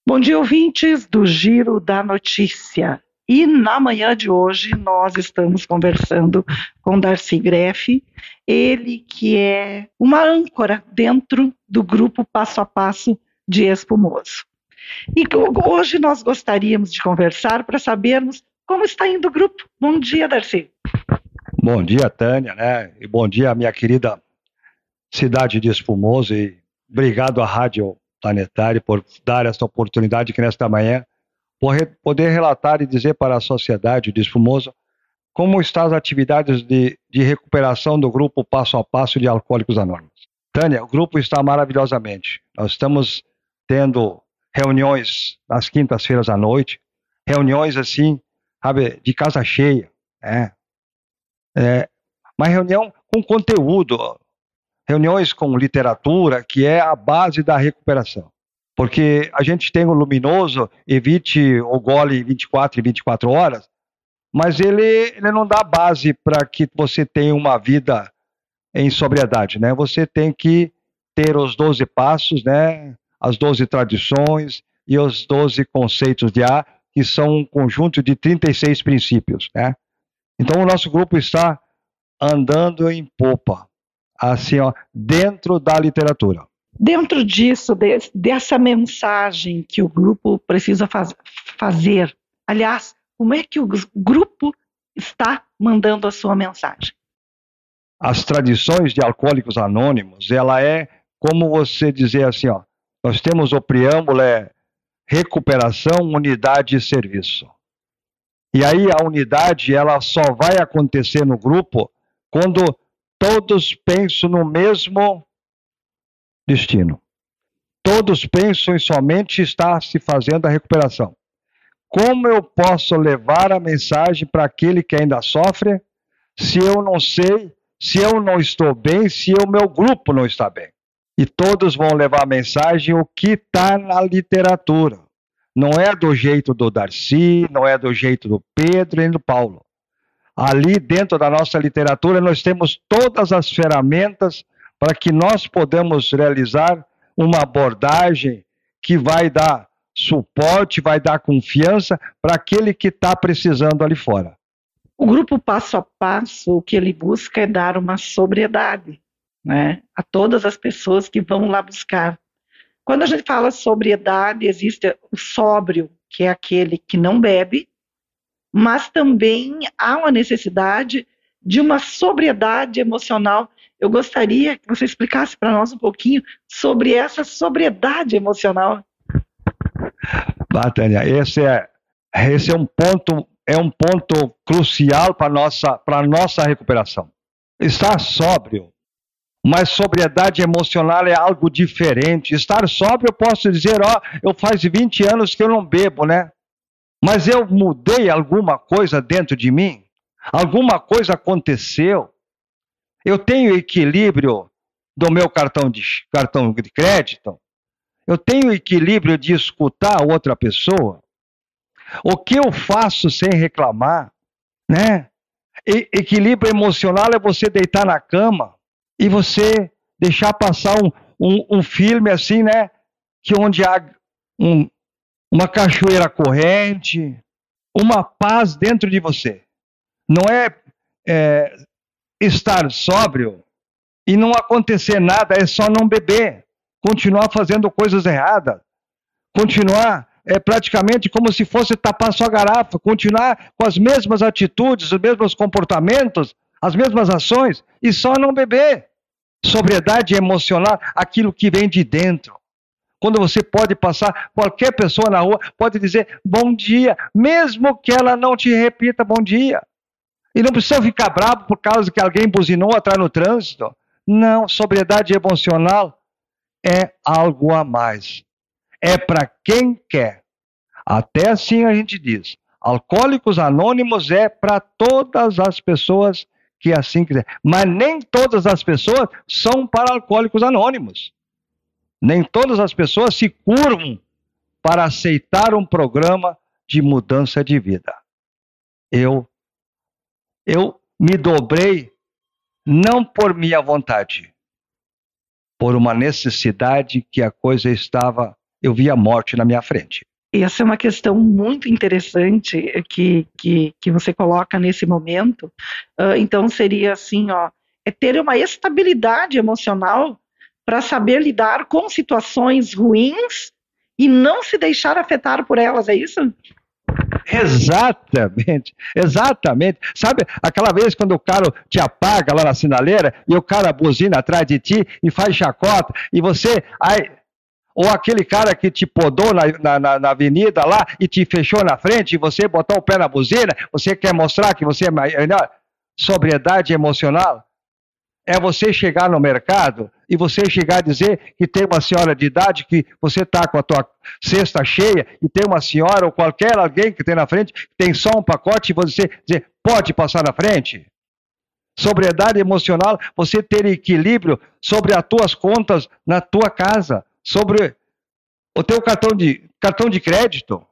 Bom dia, ouvintes do Giro da Notícia. E na manhã de hoje nós estamos conversando com Darcy Greff, ele que é uma âncora dentro do grupo Passo a Passo de Espumoso. E hoje nós gostaríamos de conversar para sabermos como está indo o grupo. Bom dia, Darcy. Bom dia, Tânia, né? E bom dia, minha querida cidade de Espumoso. E obrigado à Rádio Planetária por dar esta oportunidade que nesta manhã poder relatar e dizer para a sociedade de Espumoso como estão as atividades de recuperação do grupo Passo a Passo de Alcoólicos Anônimos. Tânia, o grupo está maravilhosamente. Nós estamos tendo reuniões nas quintas-feiras à noite, reuniões assim, sabe, de casa cheia, né? Uma reunião com conteúdo, reuniões com literatura, que é a base da recuperação. Porque a gente tem o luminoso, evite o gole 24 e 24 horas, mas ele não dá base para que você tenha uma vida em sobriedade, né? Você tem que ter os 12 passos, né? As 12 tradições e os 12 conceitos de A, que são um conjunto de 36 princípios, né? Então o nosso grupo está andando em popa, assim, ó, dentro da literatura. Dentro disso, dessa mensagem que o grupo precisa fazer, aliás, como é que o grupo está mandando a sua mensagem? As tradições de Alcoólicos Anônimos, ela é como você dizer assim, ó, nós temos o preâmbulo, recuperação, unidade e serviço. E aí a unidade, ela só vai acontecer no grupo quando todos pensam no mesmo destino. Todos pensam em somente estar se fazendo a recuperação. Como eu posso levar a mensagem para aquele que ainda sofre, se eu não sei, se eu não estou bem, se o meu grupo não está bem? E todos vão levar a mensagem o que está na literatura. Não é do jeito do Darcy, não é do jeito do Pedro nem do Paulo. Ali dentro da nossa literatura nós temos todas as ferramentas para que nós podemos realizar uma abordagem que vai dar suporte, vai dar confiança para aquele que está precisando ali fora. O grupo Passo a Passo, o que ele busca é dar uma sobriedade, né, a todas as pessoas que vão lá buscar. Quando a gente fala sobriedade, existe o sóbrio, que é aquele que não bebe, mas também há uma necessidade de uma sobriedade emocional. Eu gostaria que você explicasse para nós um pouquinho sobre essa sobriedade emocional. Tânia, esse é um ponto crucial para a nossa recuperação. Estar sóbrio, mas sobriedade emocional é algo diferente. Estar sóbrio, eu posso dizer, eu faz 20 anos que eu não bebo, né? Mas eu mudei alguma coisa dentro de mim? Alguma coisa aconteceu? Eu tenho equilíbrio do meu cartão de crédito? Eu tenho equilíbrio de escutar outra pessoa? O que eu faço sem reclamar, né? Equilíbrio emocional é você deitar na cama e você deixar passar um filme assim, né? Que onde há uma cachoeira corrente, uma paz dentro de você. Não é estar sóbrio e não acontecer nada, é só não beber, continuar fazendo coisas erradas, continuar praticamente como se fosse tapar sua garrafa, continuar com as mesmas atitudes, os mesmos comportamentos, as mesmas ações e só não beber. Sobriedade emocional, aquilo que vem de dentro. Quando você pode passar, qualquer pessoa na rua pode dizer bom dia, mesmo que ela não te repita bom dia. E não precisa ficar bravo por causa que alguém buzinou atrás no trânsito. Não, sobriedade emocional é algo a mais. É para quem quer. Até assim a gente diz. Alcoólicos Anônimos é para todas as pessoas que assim quiser. Mas nem todas as pessoas são para Alcoólicos Anônimos. Nem todas as pessoas se curvam para aceitar um programa de mudança de vida. Eu me dobrei não por minha vontade, por uma necessidade que a coisa estava eu vi a morte na minha frente. Essa é uma questão muito interessante que você coloca nesse momento. Então seria assim, é ter uma estabilidade emocional para saber lidar com situações ruins e não se deixar afetar por elas, é isso? Exatamente, exatamente. Sabe aquela vez quando o cara te apaga lá na sinaleira e o cara buzina atrás de ti e faz chacota e você... Ou aquele cara que te podou na avenida lá e te fechou na frente e você botou o pé na buzina, você quer mostrar que você é melhor? Sobriedade emocional é você chegar no mercado e você chegar a dizer que tem uma senhora de idade que você está com a tua cesta cheia e tem uma senhora ou qualquer alguém que tem na frente, que tem só um pacote e você dizer, pode passar na frente? Sobriedade emocional, você ter equilíbrio sobre as tuas contas na tua casa, sobre o teu cartão de crédito,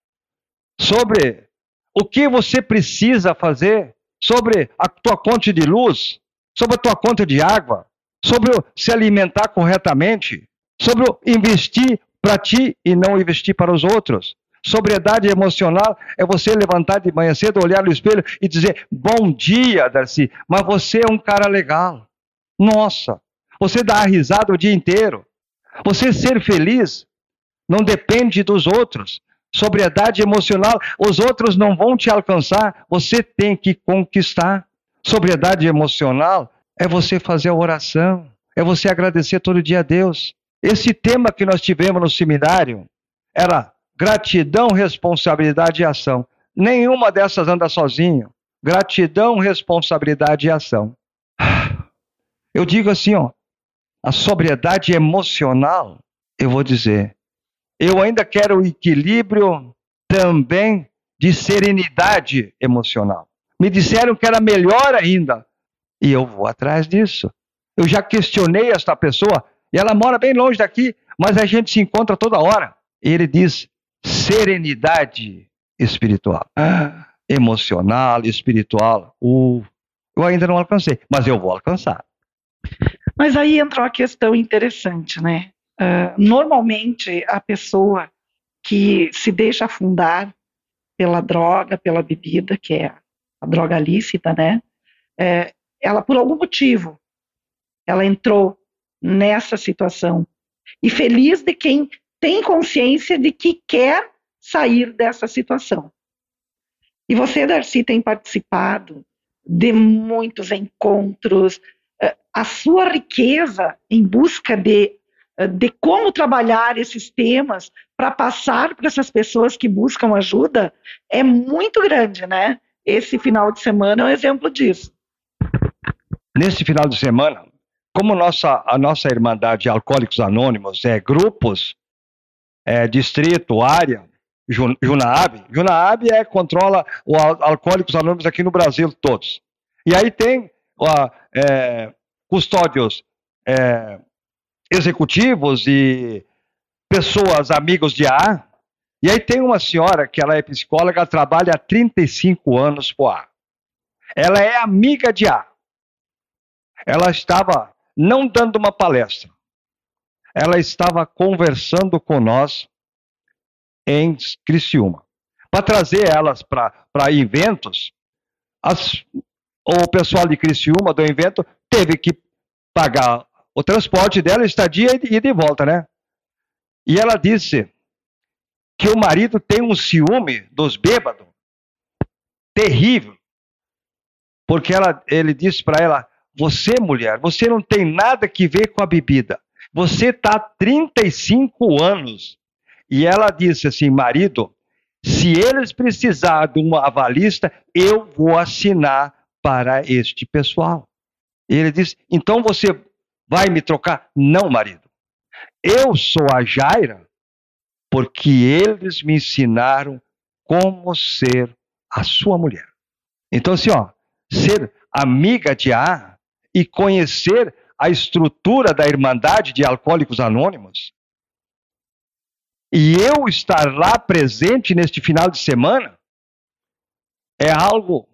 sobre o que você precisa fazer, sobre a tua conta de luz, sobre a tua conta de água, sobre se alimentar corretamente, sobre investir para ti e não investir para os outros. Sobriedade emocional é você levantar de manhã cedo, olhar no espelho e dizer, bom dia, Darcy, mas você é um cara legal. Nossa, você dá a risada o dia inteiro. Você ser feliz não depende dos outros. Sobriedade emocional, os outros não vão te alcançar, você tem que conquistar. Sobriedade emocional é você fazer a oração, é você agradecer todo dia a Deus. Esse tema que nós tivemos no seminário era gratidão, responsabilidade e ação. Nenhuma dessas anda sozinho. Gratidão, responsabilidade e ação. Eu digo assim, a sobriedade emocional, eu vou dizer, eu ainda quero o equilíbrio também de serenidade emocional. Me disseram que era melhor ainda, e eu vou atrás disso. Eu já questionei esta pessoa, e ela mora bem longe daqui, mas a gente se encontra toda hora. Ele diz serenidade espiritual, emocional, espiritual. Eu ainda não alcancei, mas eu vou alcançar. Mas aí entra uma questão interessante, né? Normalmente, a pessoa que se deixa afundar pela droga, pela bebida, que é a droga lícita, né? Ela, por algum motivo, ela entrou nessa situação. E feliz de quem tem consciência de que quer sair dessa situação. E você, Darcy, tem participado de muitos encontros. A sua riqueza em busca de como trabalhar esses temas para passar para essas pessoas que buscam ajuda é muito grande, né? Esse final de semana é um exemplo disso. Nesse final de semana, como a nossa Irmandade Alcoólicos Anônimos é grupos, distrito, área, Junaab controla os Alcoólicos Anônimos aqui no Brasil todos. E aí tem custódios executivos e pessoas amigos de A. E aí tem uma senhora que ela é psicóloga, ela trabalha há 35 anos por A. Ela é amiga de A. Ela estava não dando uma palestra, ela estava conversando com nós em Criciúma. Para trazer elas para eventos, o pessoal de Criciúma do evento teve que pagar o transporte dela, estadia e de volta, né? E ela disse que o marido tem um ciúme dos bêbados terrível, porque ele disse para ela, você mulher, você não tem nada que ver com a bebida, você está há 35 anos, e ela disse assim, marido, se eles precisarem de um avalista, eu vou assinar para este pessoal. E ele disse, então você vai me trocar? Não, marido. Eu sou a Jaira porque eles me ensinaram como ser a sua mulher. Então, assim, ser amiga de A e conhecer a estrutura da Irmandade de Alcoólicos Anônimos e eu estar lá presente neste final de semana é algo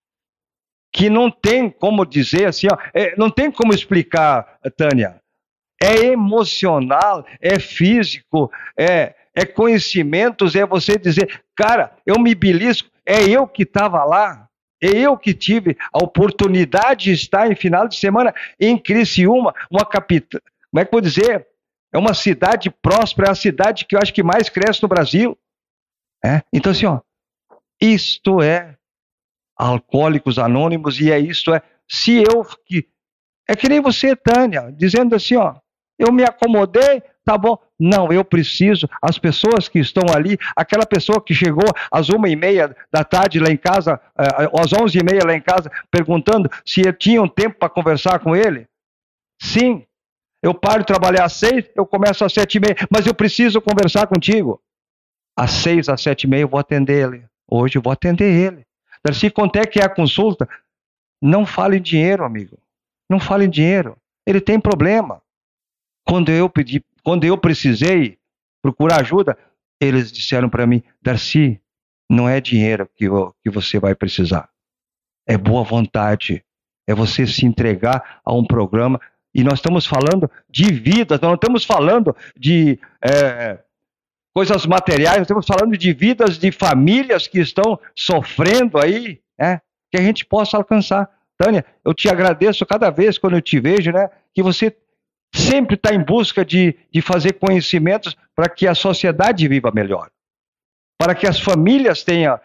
que não tem como dizer assim, não tem como explicar, Tânia. é emocional, é físico, é conhecimentos, é você dizer, cara, eu me belisco, é eu que estava lá, é eu que tive a oportunidade de estar em final de semana em Criciúma, uma capital, como é que eu vou dizer? É uma cidade próspera, é a cidade que eu acho que mais cresce no Brasil. Então, assim, ó, isto é Alcoólicos Anônimos e isto é, se eu, é que nem você, Tânia, dizendo assim, ó, eu me acomodei, tá bom. Não, eu preciso, as pessoas que estão ali, aquela pessoa que chegou às 1h30 da tarde lá em casa, às 11h30 lá em casa, perguntando se eu tinha um tempo para conversar com ele. Sim, eu paro de trabalhar às 6, eu começo às 7h30, mas eu preciso conversar contigo. Às 6, às 7h30 eu vou atender ele. Hoje eu vou atender ele. Darcy, quanto é que é a consulta? Não fale em dinheiro, amigo. Não fale em dinheiro. Ele tem problema. Quando eu precisei procurar ajuda, eles disseram para mim, Darcy, não é dinheiro que você vai precisar. É boa vontade. É você se entregar a um programa. E nós estamos falando de vidas, nós não estamos falando de coisas materiais, nós estamos falando de vidas de famílias que estão sofrendo aí, que a gente possa alcançar. Tânia, eu te agradeço cada vez quando eu te vejo, que você sempre está em busca de fazer conhecimentos para que a sociedade viva melhor, para que as famílias tenham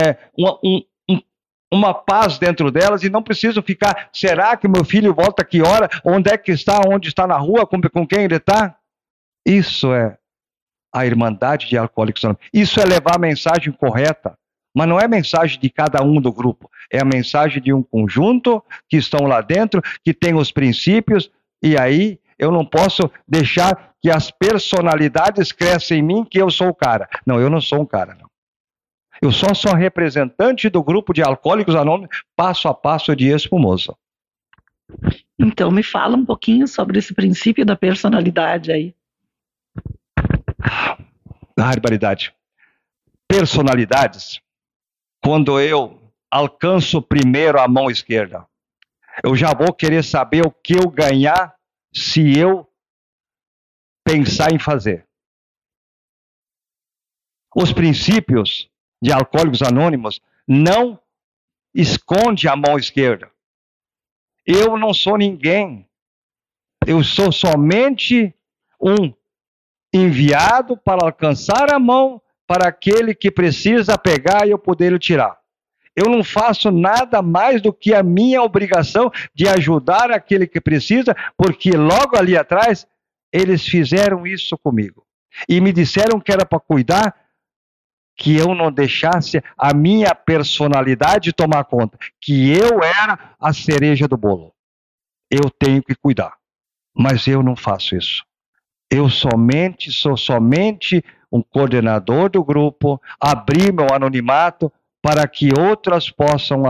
uma paz dentro delas e não precisam ficar, será que meu filho volta que hora? Onde é que está? Onde está na rua? Com quem ele está? Isso é a Irmandade de Alcoólicos Anônimos. Isso é levar a mensagem correta, mas não é a mensagem de cada um do grupo, é a mensagem de um conjunto que estão lá dentro, que tem os princípios, e aí eu não posso deixar que as personalidades cresçam em mim, que eu sou o cara. Não, eu não sou um cara, não. Eu só sou representante do grupo de Alcoólicos Anônimos, passo a passo de Espumoso. Então me fala um pouquinho sobre esse princípio da personalidade aí. Barbaridade. Personalidades, quando eu alcanço primeiro a mão esquerda, eu já vou querer saber o que eu ganhar se eu pensar em fazer. Os princípios de Alcoólicos Anônimos não esconde a mão esquerda. Eu não sou ninguém. Eu sou somente um enviado para alcançar a mão para aquele que precisa pegar e eu poder tirar. Eu não faço nada mais do que a minha obrigação de ajudar aquele que precisa, porque logo ali atrás eles fizeram isso comigo. E me disseram que era para cuidar, que eu não deixasse a minha personalidade tomar conta, que eu era a cereja do bolo. Eu tenho que cuidar. Mas eu não faço isso. Eu sou somente um coordenador do grupo, abrir meu anonimato para que outras possam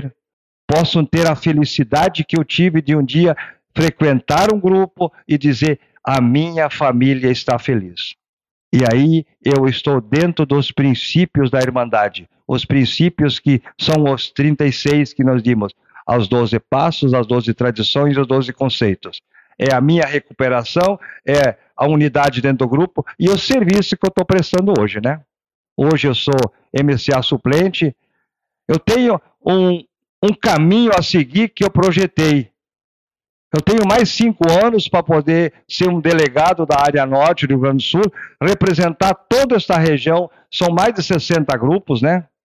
ter a felicidade que eu tive de um dia frequentar um grupo e dizer, a minha família está feliz. E aí eu estou dentro dos princípios da Irmandade, os princípios que são os 36 que nós dimos, aos 12 passos, as 12 tradições e os 12 conceitos. É a minha recuperação, é a unidade dentro do grupo e o serviço que eu estou prestando hoje, Hoje eu sou MCA suplente, eu tenho um caminho a seguir que eu projetei. Eu tenho mais 5 anos para poder ser um delegado da área norte do Rio Grande do Sul, representar toda esta região, são mais de 60 grupos,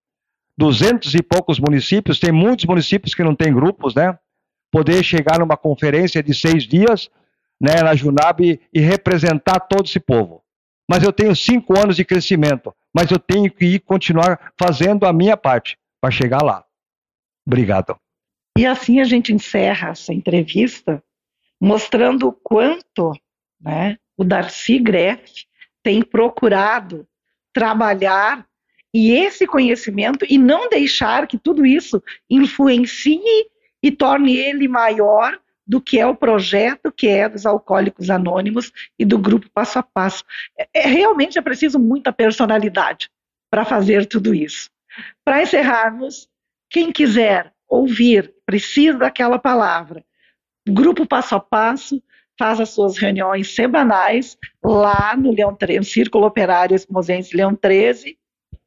200 e poucos municípios, tem muitos municípios que não têm grupos, Poder chegar numa conferência de 6 dias, na Junab e representar todo esse povo. Mas eu tenho 5 anos de crescimento, mas eu tenho que continuar fazendo a minha parte para chegar lá. Obrigado. E assim a gente encerra essa entrevista mostrando o quanto o Darcy Greff tem procurado trabalhar e esse conhecimento e não deixar que tudo isso influencie e torne ele maior do que é o projeto que é dos Alcoólicos Anônimos e do grupo Passo a Passo. Realmente é preciso muita personalidade para fazer tudo isso. Para encerrarmos, quem quiser ouvir, precisa daquela palavra, Grupo Passo a Passo, faz as suas reuniões semanais lá no Leão 13, no Círculo Operário Espumosense Leão 13.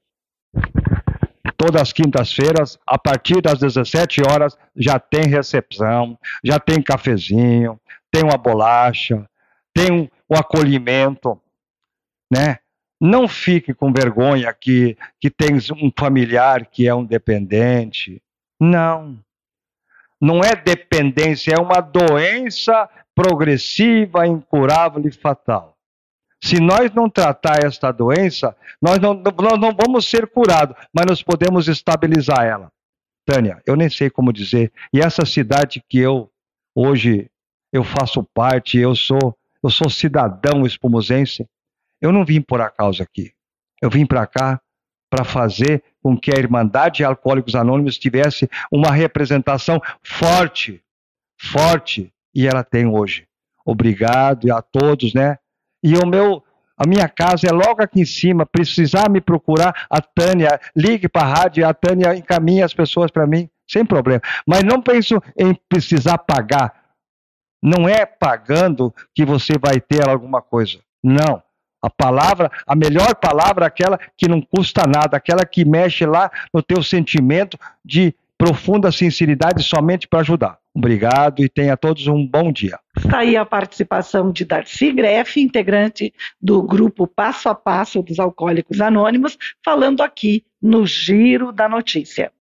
Todas as quintas-feiras, a partir das 17 horas, já tem recepção, já tem cafezinho, tem uma bolacha, tem o acolhimento, né? Não fique com vergonha que tens um familiar que é um dependente. Não. Não é dependência, é uma doença progressiva, incurável e fatal. Se nós não tratar esta doença, nós não vamos ser curados, mas nós podemos estabilizar ela. Tânia, eu nem sei como dizer. E essa cidade que hoje eu faço parte, eu sou cidadão espumosense, eu não vim por acaso aqui. Eu vim para cá para fazer com que a Irmandade de Alcoólicos Anônimos tivesse uma representação forte, e ela tem hoje. Obrigado a todos, né? E a minha casa é logo aqui em cima. Precisar me procurar, a Tânia, ligue para a rádio, a Tânia encaminha as pessoas para mim, sem problema. Mas não penso em precisar pagar. Não é pagando que você vai ter alguma coisa. Não. A melhor palavra é aquela que não custa nada, aquela que mexe lá no teu sentimento de profunda sinceridade somente para ajudar. Obrigado e tenha todos um bom dia. Está aí a participação de Darcy Greff, integrante do grupo Passo a Passo dos Alcoólicos Anônimos, falando aqui no Giro da Notícia.